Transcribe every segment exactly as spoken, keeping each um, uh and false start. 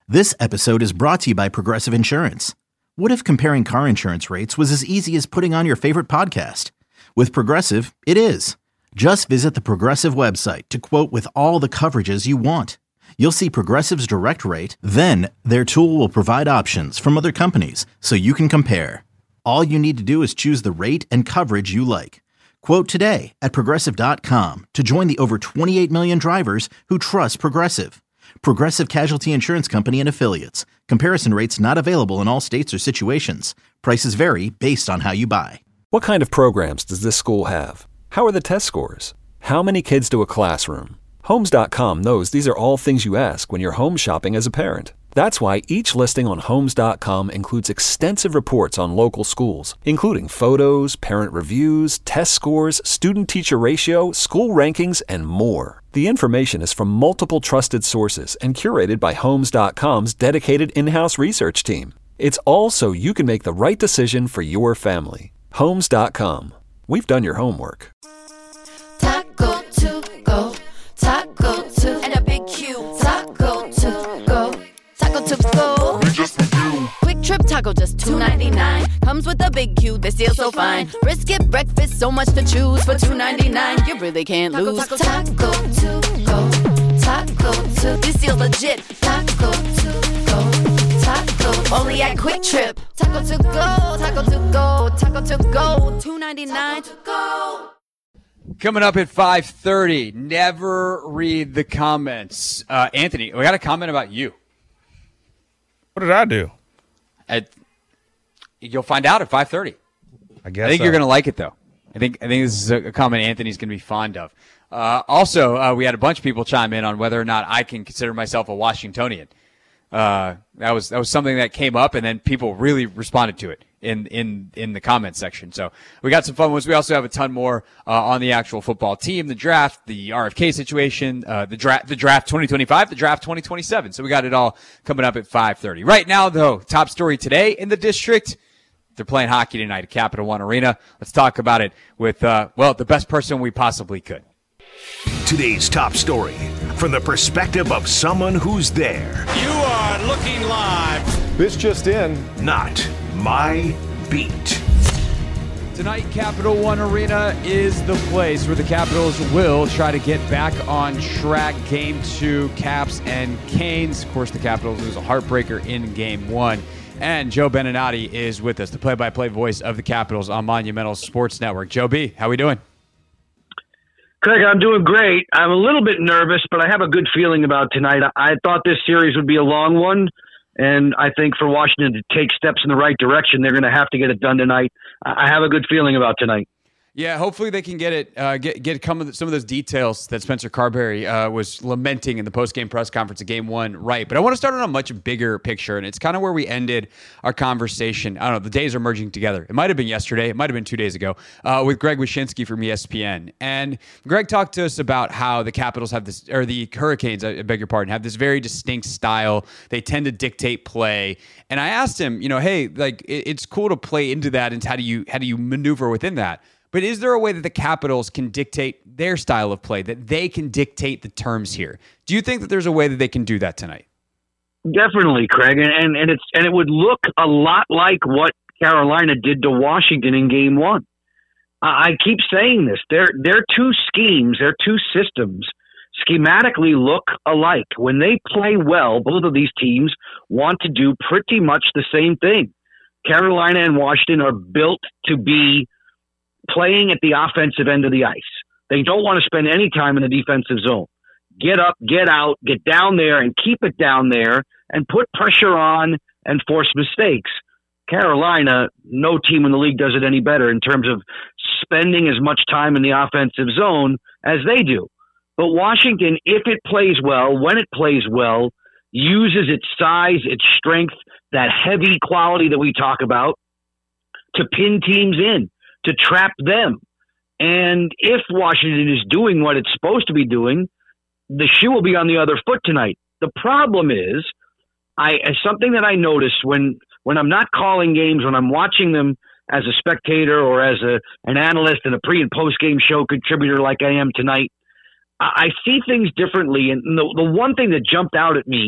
This episode is brought to you by Progressive Insurance. What if comparing car insurance rates was as easy as putting on your favorite podcast? With Progressive, it is. Just visit the Progressive website to quote with all the coverages you want. You'll see Progressive's direct rate, then their tool will provide options from other companies so you can compare. All you need to do is choose the rate and coverage you like. Quote today at progressive dot com to join the over twenty-eight million drivers who trust Progressive. Progressive Casualty Insurance Company and Affiliates. Comparison rates not available in all states or situations. Prices vary based on how you buy. What kind of programs does this school have? How are the test scores? How many kids do a classroom? Homes dot com knows these are all things you ask when you're home shopping as a parent. That's why each listing on Homes dot com includes extensive reports on local schools, including photos, parent reviews, test scores, student-teacher ratio, school rankings, and more. The information is from multiple trusted sources and curated by Homes dot com's dedicated in-house research team. It's all so you can make the right decision for your family. Homes dot com. We've done your homework. Taco to go, taco to, and a big Q. Taco to go, taco to go. Quick Trip Taco, just two ninety-nine. Comes with a big Q, they steal so fine. Brisket breakfast, so much to choose for two ninety-nine. You really can't lose. Taco, taco to go, taco to. This deal's legit. Taco to go, taco. Only at Quick Trip. Taco to go, taco to go, taco to go. two ninety-nine to go. Coming up at five thirty, never read the comments. Uh, Anthony, we got a comment about you. What did I do? At, you'll find out at five thirty. I guess I think so. you're going to like it, though. I think I think this is a comment Anthony's going to be fond of. Uh, also, uh, we had a bunch of people chime in on whether or not I can consider myself a Washingtonian. Uh, that was that was something that came up, and then people really responded to it in in in the comments section. So we got some fun ones. We also have a ton more uh, on the actual football team, the draft, the R F K situation, uh, the draft, the draft twenty twenty-five, the draft twenty twenty-seven. So we got it all coming up at five thirty. Right now, though, top story today in the district. They're playing hockey tonight at Capital One Arena. Let's talk about it with uh, well, the best person we possibly could. Today's top story from the perspective of someone who's there. You are looking live. This just in. Not my beat. Tonight, Capital One Arena is the place where the Capitals will try to get back on track. Game two, Caps and Canes. Of course, the Capitals lose a heartbreaker in game one. And Joe Beninati is with us, the play-by-play voice of the Capitals on Monumental Sports Network. Joe B., how we doing? Craig, I'm doing great. I'm a little bit nervous, but I have a good feeling about tonight. I thought this series would be a long one, and I think for Washington to take steps in the right direction, they're going to have to get it done tonight. I have a good feeling about tonight. Yeah, hopefully they can get it, uh, get get some of those details that Spencer Carberry uh, was lamenting in the post-game press conference of Game One right. But I want to start on a much bigger picture, and it's kind of where we ended our conversation. I don't know, the days are merging together. It might have been yesterday, it might have been two days ago, uh, with Greg Wyshynski from E S P N. And Greg talked to us about how the Capitals have this, or the Hurricanes, I beg your pardon, have this very distinct style. They tend to dictate play. And I asked him, you know, hey, like it, it's cool to play into that, and how do you how do you maneuver within that? But is there a way that the Capitals can dictate their style of play, that they can dictate the terms here? Do you think that there's a way that they can do that tonight? Definitely, Craig, and and, and it's and it would look a lot like what Carolina did to Washington in Game One. Uh, I keep saying this: their their two schemes, their two systems, schematically look alike. When they play well, both of these teams want to do pretty much the same thing. Carolina and Washington are built to be playing at the offensive end of the ice. They don't want to spend any time in the defensive zone. Get up, get out, get down there and keep it down there and put pressure on and force mistakes. Carolina, no team in the league does it any better in terms of spending as much time in the offensive zone as they do. But Washington, if it plays well, when it plays well, uses its size, its strength, that heavy quality that we talk about to pin teams in, to trap them. And if Washington is doing what it's supposed to be doing, the shoe will be on the other foot tonight. The problem is, I something that I notice when when I'm not calling games, when I'm watching them as a spectator or as a an analyst and a pre and post game show contributor like I am tonight, I see things differently. And the the one thing that jumped out at me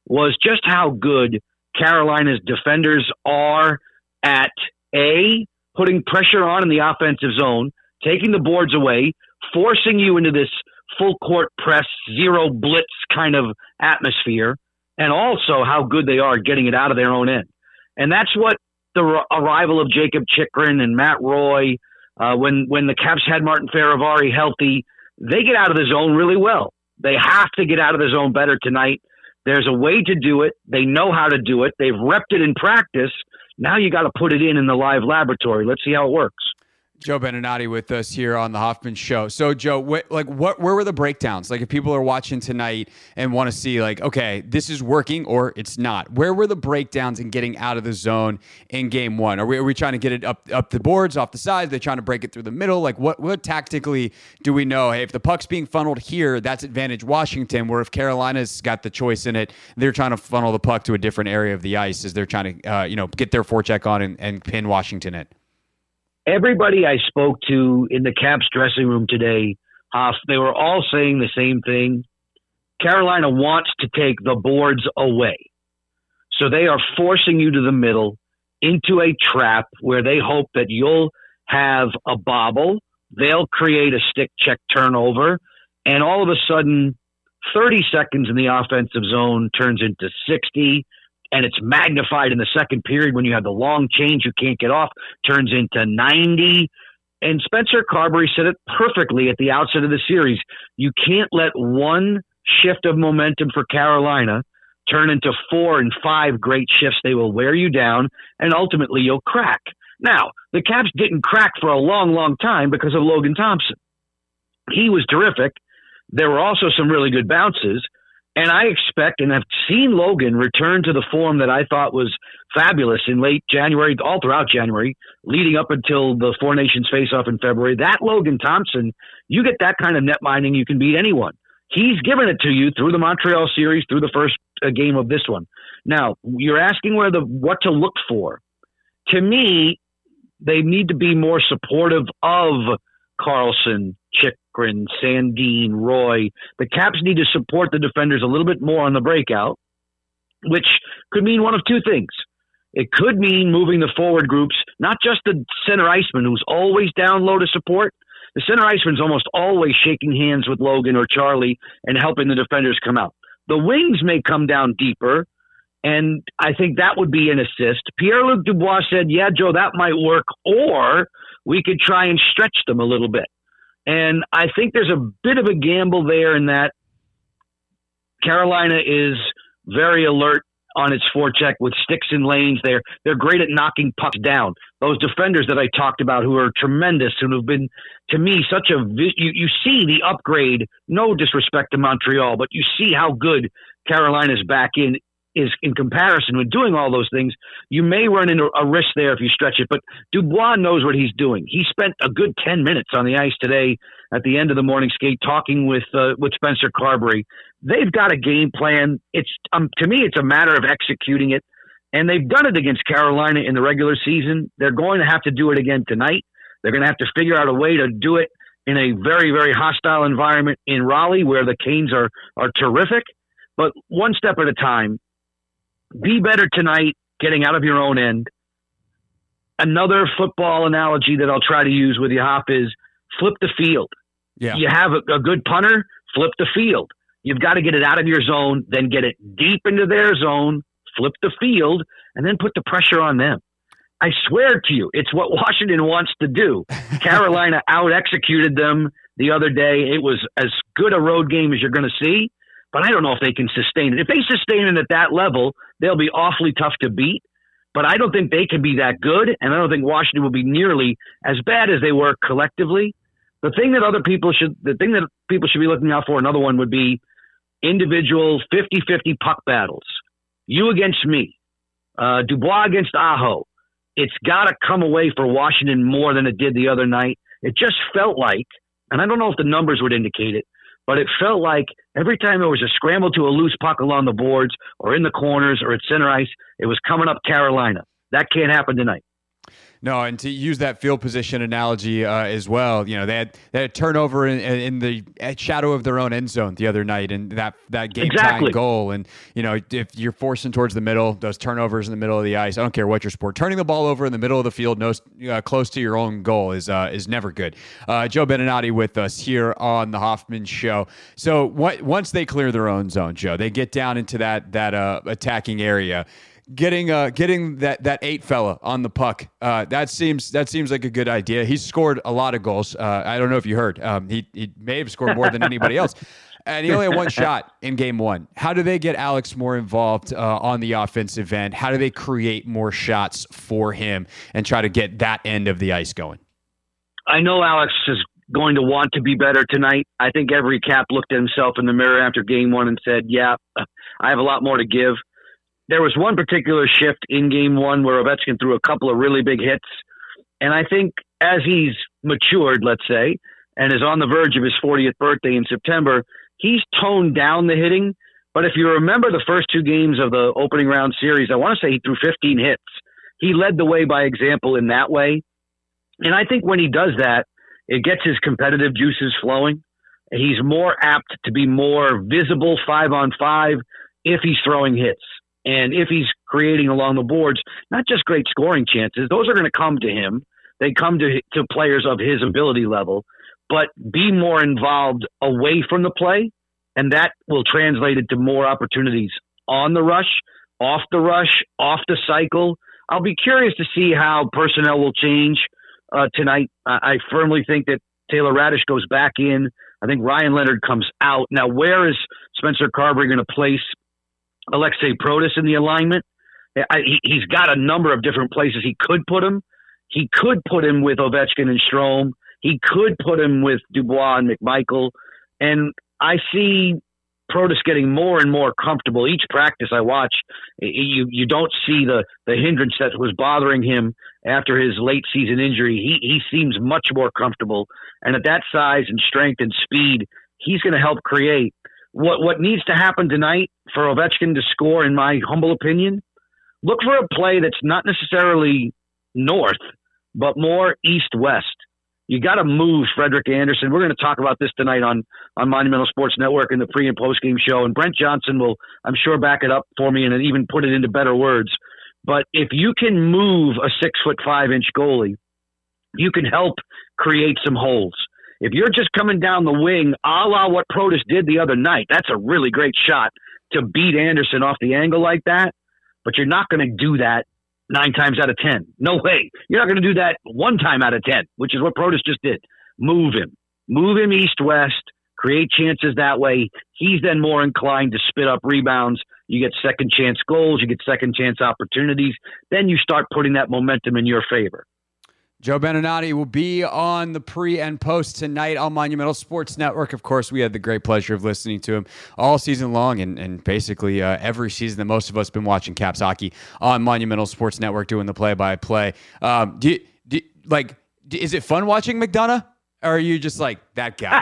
was just how good Carolina's defenders are at A, putting pressure on in the offensive zone, taking the boards away, forcing you into this full court press, zero blitz kind of atmosphere, and also how good they are at getting it out of their own end. And that's what the arrival of Jacob Chikrin and Matt Roy, uh, when, when the Caps had Martin Feravari healthy, they get out of the zone really well. They have to get out of the zone better tonight. There's a way to do it. They know how to do it. They've repped it in practice. Now you got to put it in in the live laboratory. Let's see how it works. Joe Beninati with us here on the Hoffman Show. So, Joe, wh- like, what, where were the breakdowns? Like, if people are watching tonight and want to see, like, okay, this is working or it's not, where were the breakdowns in getting out of the zone in game one? Are we, are we trying to get it up up the boards, off the sides? Are they trying to break it through the middle? Like, what, what tactically do we know? Hey, if the puck's being funneled here, that's advantage Washington, where if Carolina's got the choice in it, they're trying to funnel the puck to a different area of the ice as they're trying to, uh, you know, get their forecheck on and, and pin Washington in. Everybody I spoke to in the Caps dressing room today, uh, they were all saying the same thing. Carolina wants to take the boards away. So they are forcing you to the middle into a trap where they hope that you'll have a bobble. They'll create a stick check turnover. And all of a sudden, thirty seconds in the offensive zone turns into sixty. And it's magnified in the second period when you have the long change you can't get off, turns into ninety. And Spencer Carberry said it perfectly at the outset of the series. You can't let one shift of momentum for Carolina turn into four and five great shifts. They will wear you down, and ultimately you'll crack. Now, the Caps didn't crack for a long, long time because of Logan Thompson. He was terrific. There were also some really good bounces. And I expect and have seen Logan return to the form that I thought was fabulous in late January, all throughout January, leading up until the Four Nations face-off in February. That Logan Thompson, you get that kind of net mining, you can beat anyone. He's given it to you through the Montreal series, through the first uh, game of this one. Now, you're asking where the what to look for. To me, they need to be more supportive of Carlson, Chikrin, Sandin, Roy. The Caps need to support the defenders a little bit more on the breakout, which could mean one of two things. It could mean moving the forward groups, not just the center iceman who's always down low to support. The center iceman's almost always shaking hands with Logan or Charlie and helping the defenders come out. The wings may come down deeper, and I think that would be an assist. Pierre-Luc Dubois said, yeah, Joe, that might work, or we could try and stretch them a little bit. And I think there's a bit of a gamble there in that Carolina is very alert on its forecheck with sticks and lanes. They're, they're great at knocking pucks down. Those defenders that I talked about who are tremendous and who've been, to me, such a – you you see the upgrade, no disrespect to Montreal, but you see how good Carolina's back in is in comparison with doing all those things. You may run into a risk there if you stretch it, but Dubois knows what he's doing. He spent a good ten minutes on the ice today at the end of the morning skate talking with uh, with Spencer Carberry. They've got a game plan. It's um, to me, it's a matter of executing it, and they've done it against Carolina in the regular season. They're going to have to do it again tonight. They're going to have to figure out a way to do it in a very, very hostile environment in Raleigh where the Canes are are terrific, but one step at a time. Be better tonight, getting out of your own end. Another football analogy that I'll try to use with you, Hop, is flip the field. Yeah. You have a, a good punter, flip the field. You've got to get it out of your zone, then get it deep into their zone, flip the field, and then put the pressure on them. I swear to you, it's what Washington wants to do. Carolina out-executed them the other day. It was as good a road game as you're going to see. But I don't know if they can sustain it. If they sustain it at that level, they'll be awfully tough to beat. But I don't think they can be that good, and I don't think Washington will be nearly as bad as they were collectively. The thing that other people should, the thing that people should be looking out for, another one would be individual fifty-fifty puck battles. You against me, uh, Dubois against Aho. It's got to come away for Washington more than it did the other night. It just felt like, and I don't know if the numbers would indicate it, but it felt like every time there was a scramble to a loose puck along the boards or in the corners or at center ice, it was coming up Carolina. That can't happen tonight. No, and to use that field position analogy uh, as well, you know, they had, they had turnover in, in the shadow of their own end zone the other night, and that that game exactly. tying goal. And you know, if you're forcing towards the middle, those turnovers in the middle of the ice, I don't care what your sport, turning the ball over in the middle of the field, no, uh, close to your own goal is uh, is never good. Uh, Joe Beninati with us here on the Hoffman Show. So what, once they clear their own zone, Joe, they get down into that that uh, attacking area. Getting uh getting that, that eight fella on the puck, uh, that seems that seems like a good idea. He's scored a lot of goals. Uh, I don't know if you heard. Um, he he may have scored more than anybody else, and he only had one shot in game one. How do they get Alex more involved uh, on the offensive end? How do they create more shots for him and try to get that end of the ice going? I know Alex is going to want to be better tonight. I think every Cap looked at himself in the mirror after game one and said, "Yeah, I have a lot more to give." There was one particular shift in game one where Ovechkin threw a couple of really big hits. And I think as he's matured, let's say, and is on the verge of his fortieth birthday in September, he's toned down the hitting. But if you remember the first two games of the opening round series, I want to say he threw fifteen hits. He led the way by example in that way. And I think when he does that, it gets his competitive juices flowing. He's more apt to be more visible five on five if he's throwing hits. And if he's creating along the boards, not just great scoring chances, those are going to come to him. They come to to players of his ability level, but be more involved away from the play, and that will translate into more opportunities on the rush, off the rush, off the cycle. I'll be curious to see how personnel will change uh, tonight. I, I firmly think that Taylor Radish goes back in. I think Ryan Leonard comes out. Now, where is Spencer Carberry going to place Alexei Protas in the alignment? I, he, he's got a number of different places he could put him. He could put him with Ovechkin and Strome. He could put him with Dubois and McMichael. And I see Protas getting more and more comfortable. Each practice I watch, you you don't see the, the hindrance that was bothering him after his late season injury. He he seems much more comfortable. And at that size and strength and speed, he's going to help create. What what needs to happen tonight for Ovechkin to score, in my humble opinion, look for a play that's not necessarily north, but more east-west. You got to move Frederik Andersen. We're going to talk about this tonight on, on Monumental Sports Network in the pre- and post-game show, and Brent Johnson will, I'm sure, back it up for me and even put it into better words. But if you can move a six-foot-five-inch goalie, you can help create some holes. If you're just coming down the wing, a la what Protas did the other night, that's a really great shot to beat Andersen off the angle like that. But you're not going to do that nine times out of ten. No way. You're not going to do that one time out of ten, which is what Protas just did. Move him. Move him east-west. Create chances that way. He's then more inclined to spit up rebounds. You get second-chance goals. You get second-chance opportunities. Then you start putting that momentum in your favor. Joe Beninati will be on the pre and post tonight on Monumental Sports Network. Of course, we had the great pleasure of listening to him all season long and, and basically uh, every season that most of us have been watching Caps hockey on Monumental Sports Network doing the play-by-play. Um, do you, do, like, do, is it fun watching McDonough? Or are you just like, that guy?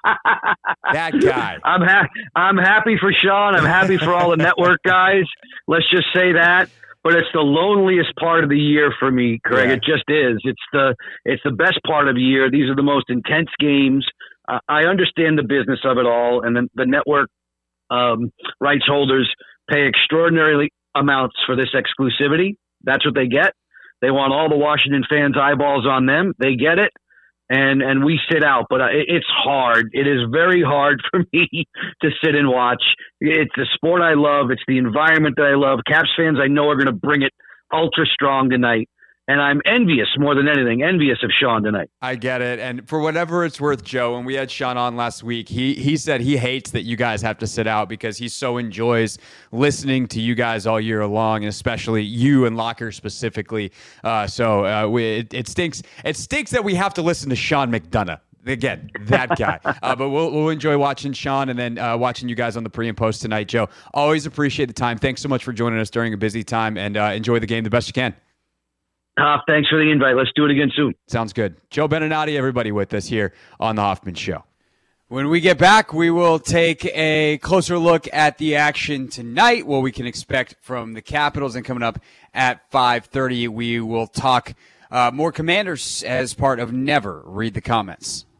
that guy. I'm, ha- I'm happy for Sean. I'm happy for all the network guys. Let's just say that. But it's the loneliest part of the year for me, Craig. Yeah. It just is. It's the it's the best part of the year. These are the most intense games. Uh, I understand the business of it all, and then the network um, rights holders pay extraordinary amounts for this exclusivity. That's what they get. They want all the Washington fans' eyeballs on them. They get it. And and we sit out, but it, it's hard. It is very hard for me to sit and watch. It's the sport I love. It's the environment that I love. Caps fans I know are going to bring it ultra strong tonight. And I'm envious more than anything, envious of Sean tonight. I get it. And for whatever it's worth, Joe, when we had Sean on last week, he he said he hates that you guys have to sit out because he so enjoys listening to you guys all year long, and especially you and Locker specifically. Uh, so uh, we, it, it stinks. It stinks that we have to listen to Sean McDonough. Again, that guy. uh, but we'll, we'll enjoy watching Sean and then uh, watching you guys on the pre and post tonight, Joe. Always appreciate the time. Thanks so much for joining us during a busy time, and uh, enjoy the game the best you can. Uh, thanks for the invite. Let's do it again soon. Sounds good. Joe Beninati, everybody with us here on The Hoffman Show. When we get back, we will take a closer look at the action tonight, what we can expect from the Capitals, and coming up at five thirty, we will talk Uh, more Commanders as part of Never Read the Comments.